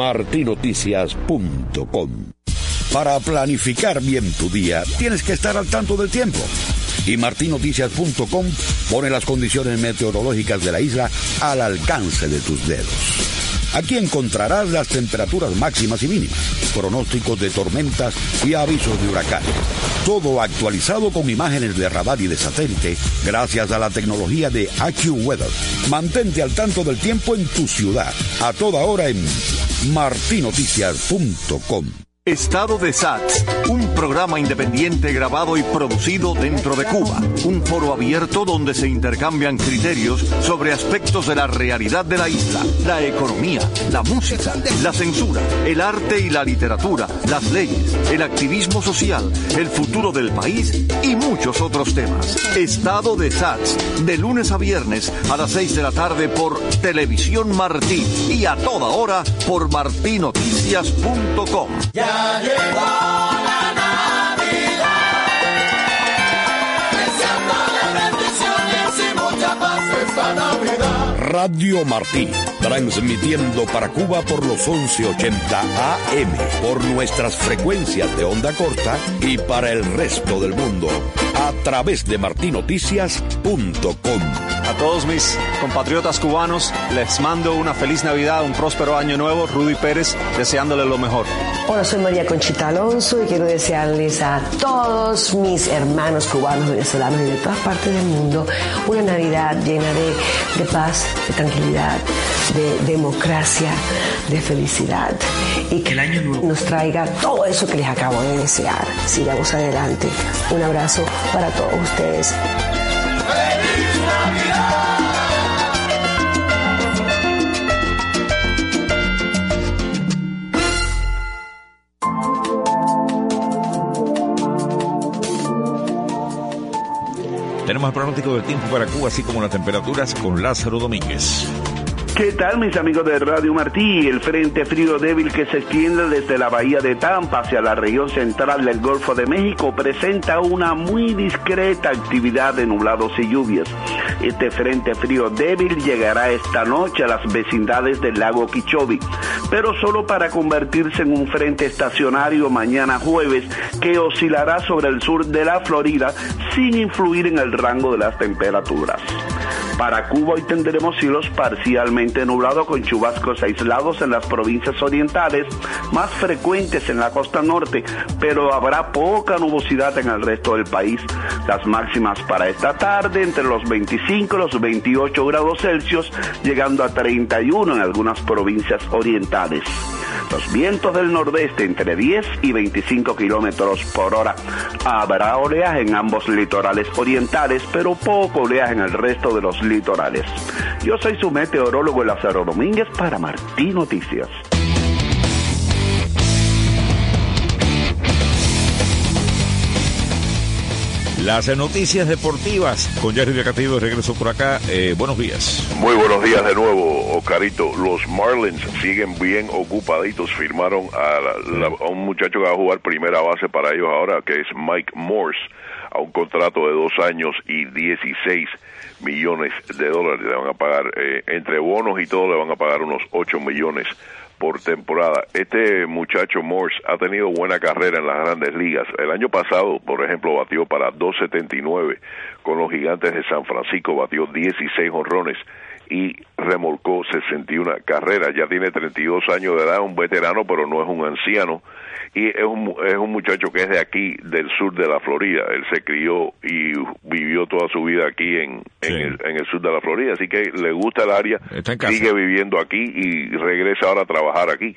martinoticias.com. Para planificar bien tu día, tienes que estar al tanto del tiempo. Y martinoticias.com pone las condiciones meteorológicas de la isla al alcance de tus dedos. Aquí encontrarás las temperaturas máximas y mínimas, pronósticos de tormentas y avisos de huracanes. Todo actualizado con imágenes de radar y de satélite gracias a la tecnología de AccuWeather. Mantente al tanto del tiempo en tu ciudad, a toda hora en martinoticias.com. Estado de SATS, un programa independiente grabado y producido dentro de Cuba. Un foro abierto donde se intercambian criterios sobre aspectos de la realidad de la isla, la economía, la música, la censura, el arte y la literatura, las leyes, el activismo social, el futuro del país y muchos otros temas. Estado de SATS, de lunes a viernes a las 6 de la tarde por Televisión Martí y a toda hora por martinoticias.com. Ya llegó la Navidad, deseándole bendiciones y mucha paz esta Navidad. Radio Martí, transmitiendo para Cuba por los 1180 AM, por nuestras frecuencias de onda corta y para el resto del mundo a través de martinoticias.com. A todos mis compatriotas cubanos, les mando una feliz Navidad, un próspero año nuevo. Rudy Pérez, deseándoles lo mejor. Hola, soy María Conchita Alonso y quiero desearles a todos mis hermanos cubanos, venezolanos y de todas partes del mundo una Navidad llena de paz, de tranquilidad, de democracia, de felicidad, y que el año nuevo nos traiga todo eso que les acabo de desear. Sigamos adelante. Un abrazo para todos ustedes. ¡Feliz Navidad! Tenemos el pronóstico del tiempo para Cuba, así como las temperaturas, con Lázaro Domínguez. ¿Qué tal, mis amigos de Radio Martí? El frente frío débil que se extiende desde la bahía de Tampa hacia la región central del Golfo de México presenta una muy discreta actividad de nublados y lluvias. Este frente frío débil llegará esta noche a las vecindades del lago Okeechobee, pero solo para convertirse en un frente estacionario mañana jueves que oscilará sobre el sur de la Florida sin influir en el rango de las temperaturas. Para Cuba hoy tendremos cielos parcialmente nublados con chubascos aislados en las provincias orientales, más frecuentes en la costa norte, pero habrá poca nubosidad en el resto del país. Las máximas para esta tarde entre los 25 y los 28 grados Celsius, llegando a 31 en algunas provincias orientales. Los vientos del nordeste entre 10 y 25 kilómetros por hora. Habrá oleaje en ambos litorales orientales, pero poco oleaje en el resto de los litorales. Yo soy su meteorólogo Lázaro Domínguez para Martí Noticias. Las noticias deportivas con Jerry de Castillo de regreso por acá. Buenos días. Muy buenos días de nuevo, Oscarito. Los Marlins siguen bien ocupaditos. Firmaron a un muchacho que va a jugar primera base para ellos ahora, que es Mike Morse, a un contrato de 2 años y $16 millones. Le van a pagar, entre bonos y todo, le van a pagar unos $8 millones por temporada. Este muchacho Morse ha tenido buena carrera en las grandes ligas. El año pasado, por ejemplo, batió para 279 con los Gigantes de San Francisco, batió 16 jonrones y remolcó 61 carreras. Ya tiene 32 años de edad, un veterano, pero no es un anciano. Y es un muchacho que es de aquí, del sur de la Florida. Él se crió y vivió toda su vida aquí en el sur de la Florida, así que le gusta el área, sigue viviendo aquí y regresa ahora a trabajar aquí.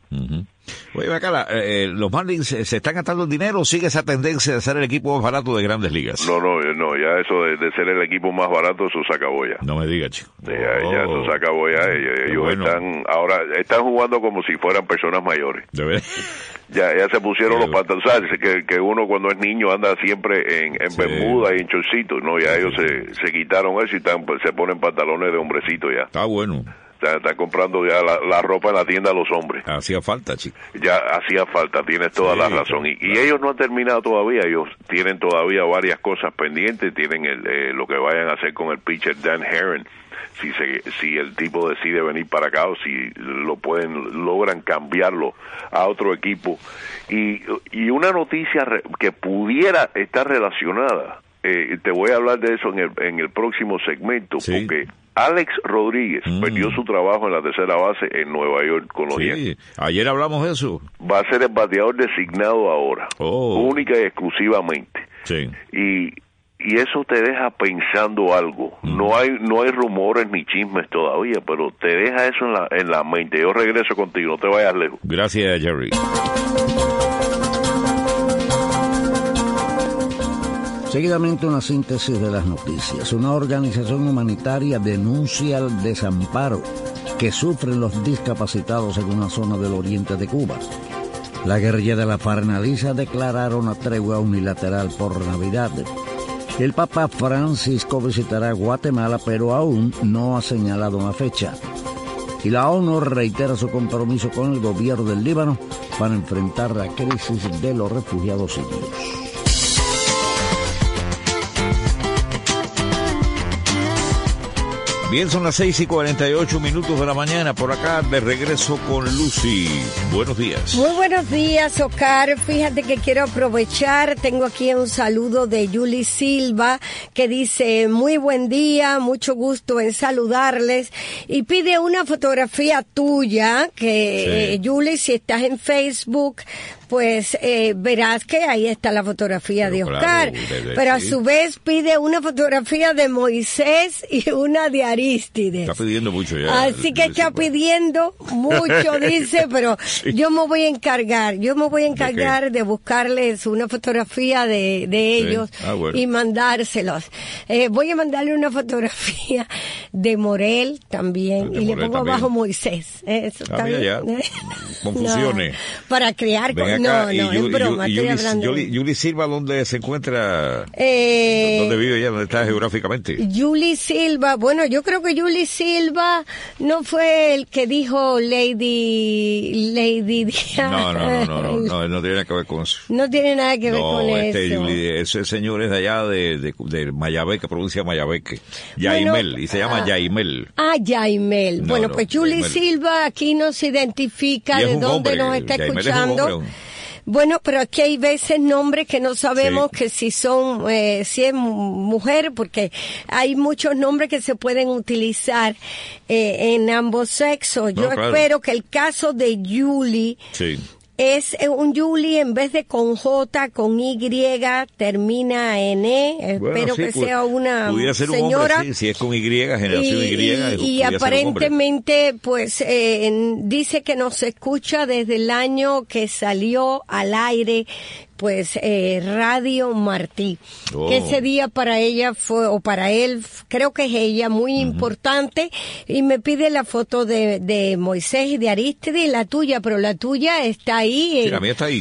Oye, acá, ¿los Marlins se están gastando el dinero o sigue esa tendencia de ser el equipo más barato de Grandes Ligas? No, ya eso de ser el equipo más barato, eso se acabó ya. No me digas, chico. Ya eso se acabó ya. Ellos están jugando como si fueran personas mayores. ¿De verdad? Ya se pusieron los pantalones, que uno cuando es niño anda siempre en bermuda y en chorcito, ¿no? Ya ellos se quitaron eso y se ponen pantalones de hombrecito ya. Está bueno. Están comprando ya la ropa en la tienda a los hombres. Hacía falta, chico. Ya hacía falta, tienes toda la razón. Y ellos no han terminado todavía, ellos tienen todavía varias cosas pendientes, tienen lo que vayan a hacer con el pitcher Dan Herron, si el tipo decide venir para acá o si logran cambiarlo a otro equipo. Y una noticia que pudiera estar relacionada, te voy a hablar de eso en el próximo segmento, porque Alex Rodríguez perdió su trabajo en la tercera base en Nueva York con los Yankees. Ayer hablamos de eso. Va a ser el bateador designado ahora, única y exclusivamente. Sí. Y eso te deja pensando algo. No hay rumores ni chismes todavía, pero te deja eso en la mente. Yo regreso contigo, no te vayas lejos. Gracias, Jerry. Seguidamente una síntesis de las noticias. Una organización humanitaria denuncia el desamparo que sufren los discapacitados en una zona del oriente de Cuba. La guerrilla de la Farnaliza declararon una tregua unilateral por Navidad. El Papa Francisco visitará Guatemala, pero aún no ha señalado una fecha. Y la ONU reitera su compromiso con el gobierno del Líbano para enfrentar la crisis de los refugiados sirios. Bien, son las 6:48 de la mañana, por acá de regreso con Lucy. Buenos días. Muy buenos días, Oscar. Fíjate que quiero aprovechar, tengo aquí un saludo de Julie Silva, que dice, muy buen día, mucho gusto en saludarles, y pide una fotografía tuya, que Julie, si estás en Facebook, pues verás que ahí está la fotografía de Oscar, pero a su vez pide una fotografía de Moisés y una de Arístides. Está pidiendo mucho ya. Así que está pidiendo mucho, dice, pero sí. Yo me voy a encargar ¿De buscarles una fotografía de ellos bueno. Y mandárselos. Voy a mandarle una fotografía de Morel también, y le pongo abajo Moisés. Eso está bien. Ya. Confusiones. No, para crear... No, es broma, estoy hablando. Julie Silva, ¿dónde se encuentra? ¿Dónde vive ella? ¿Dónde está geográficamente? Julie Silva, bueno, yo creo que Julie Silva no fue el que dijo Lady Diana. No tiene nada que ver con eso. No tiene nada que ver con eso. Julie, ese señor es de allá de Mayabeque, provincia de Mayabeque. Yaimel, bueno, y se llama Yaimel. Yaimel. Bueno, pues Julie Silva aquí nos identifica de dónde nos está escuchando. Bueno, pero aquí hay veces nombres que no sabemos que si son, si es mujer, porque hay muchos nombres que se pueden utilizar en ambos sexos. Yo espero que el caso de Julie es un Julie, en vez de con J, con Y, termina en E. Espero que sea una ser señora. Un hombre, si es con Y, generación Y aparentemente, pues, dice que nos escucha desde el año que salió al aire, pues, Radio Martí. Que ese día para ella fue, o para él, creo que es ella, muy importante, y me pide la foto de Moisés y de Arístides, la tuya, pero la tuya está ahí. La mía está ahí.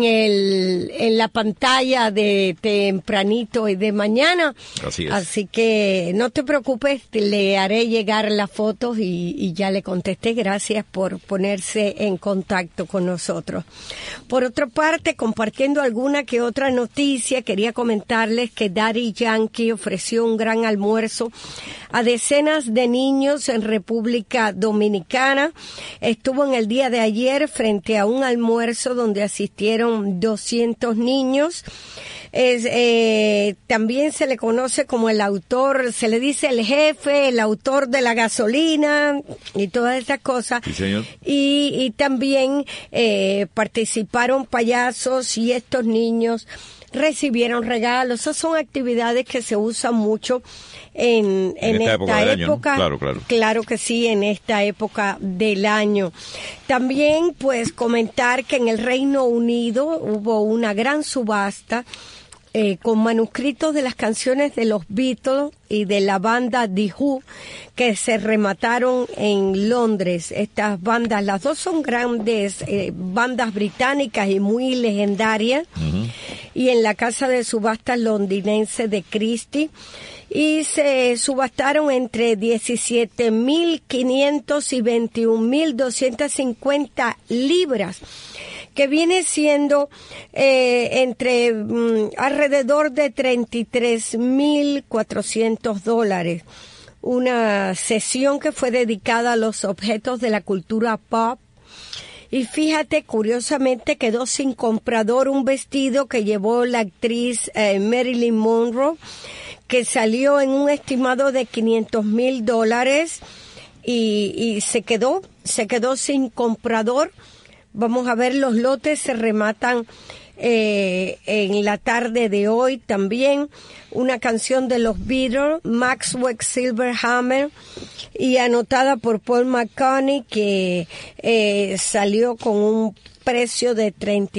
En la pantalla de tempranito y de mañana. Así es. Así que no te preocupes, le haré llegar las fotos y ya le contesté. Gracias por ponerse en contacto con nosotros. Por otra parte, compartiendo alguna que otra noticia, quería comentarles que Daddy Yankee ofreció un gran almuerzo a decenas de niños en República Dominicana. Estuvo en el día de ayer frente a un almuerzo donde asistieron 200 niños. También se le conoce como el autor, se le dice el jefe, el autor de la gasolina y todas esas cosas. Sí, señor. Y también participaron payasos y estos niños recibieron regalos. Esas son actividades que se usan mucho en esta época. ¿No? Claro. Claro que sí, en esta época del año. También, pues, comentar que en el Reino Unido hubo una gran subasta con manuscritos de las canciones de los Beatles y de la banda The Who, que se remataron en Londres. Estas bandas, las dos son grandes bandas británicas y muy legendarias, y en la casa de subastas londinense de Christie, y se subastaron entre 17.500 y 21.250 libras, que viene siendo entre alrededor de $33.400. Una sesión que fue dedicada a los objetos de la cultura pop. Y fíjate, curiosamente quedó sin comprador un vestido que llevó la actriz Marilyn Monroe, que salió en un estimado de $500,000 y se quedó sin comprador. Vamos a ver, los lotes se rematan en la tarde de hoy también. Una canción de los Beatles, Maxwell Silverhammer, y anotada por Paul McCartney, que salió con un precio de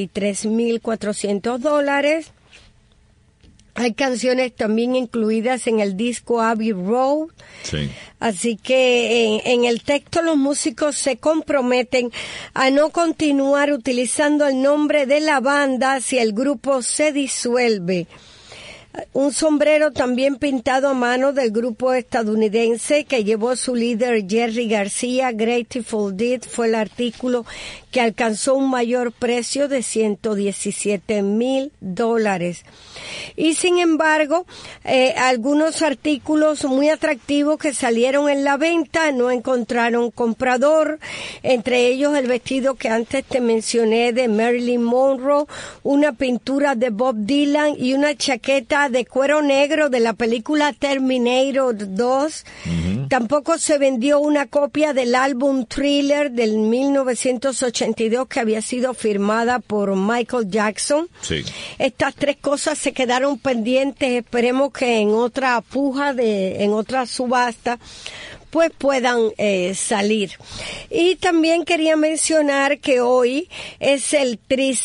$33.400. Hay canciones también incluidas en el disco Abbey Road. Sí. Así que en el texto los músicos se comprometen a no continuar utilizando el nombre de la banda si el grupo se disuelve. Un sombrero también pintado a mano del grupo estadounidense que llevó su líder Jerry García, Grateful Dead, fue el artículo que alcanzó un mayor precio de $117,000. Y sin embargo, algunos artículos muy atractivos que salieron en la venta no encontraron comprador, entre ellos el vestido que antes te mencioné de Marilyn Monroe, una pintura de Bob Dylan y una chaqueta de cuero negro de la película Terminator 2. Tampoco se vendió una copia del álbum Thriller del 1982 que había sido firmada por Michael Jackson. Sí. Estas tres cosas se quedaron pendientes. Esperemos que en otra puja, en otra subasta, pues puedan salir. Y también quería mencionar que hoy es el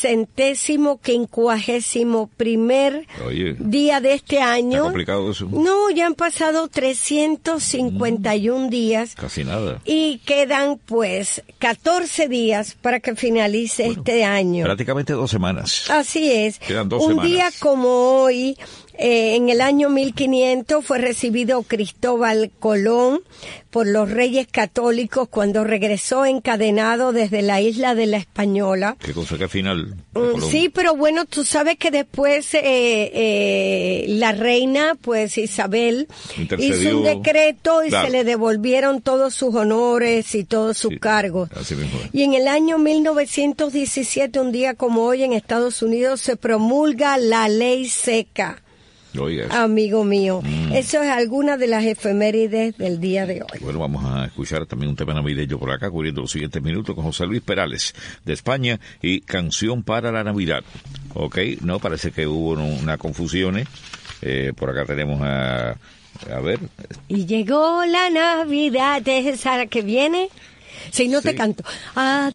351º día de este año. ¿Está complicado eso? No, ya han pasado 351 días. Casi nada. Y quedan pues 14 días para que finalice este año. Prácticamente 2 semanas. Así es. Quedan 2 Un semanas. día como hoy, en el año 1500 fue recibido Cristóbal Colón por los Reyes Católicos cuando regresó encadenado desde la isla de la Española. Qué cosa que al final... Sí, pero bueno, tú sabes que después la reina, pues Isabel, hizo un decreto y se le devolvieron todos sus honores y todos sus cargos. Así mismo es. Y en el año 1917, un día como hoy en Estados Unidos, se promulga la ley seca. Oiga, amigo mío, eso es alguna de las efemérides del día de hoy. Bueno, vamos a escuchar también un tema navideño por acá, cubriendo los siguientes minutos con José Luis Perales, de España, y Canción para la Navidad. Ok, no, parece que hubo una confusión. Por acá tenemos a ver. Y llegó la Navidad, ¿es esa la que viene? Si no te canto.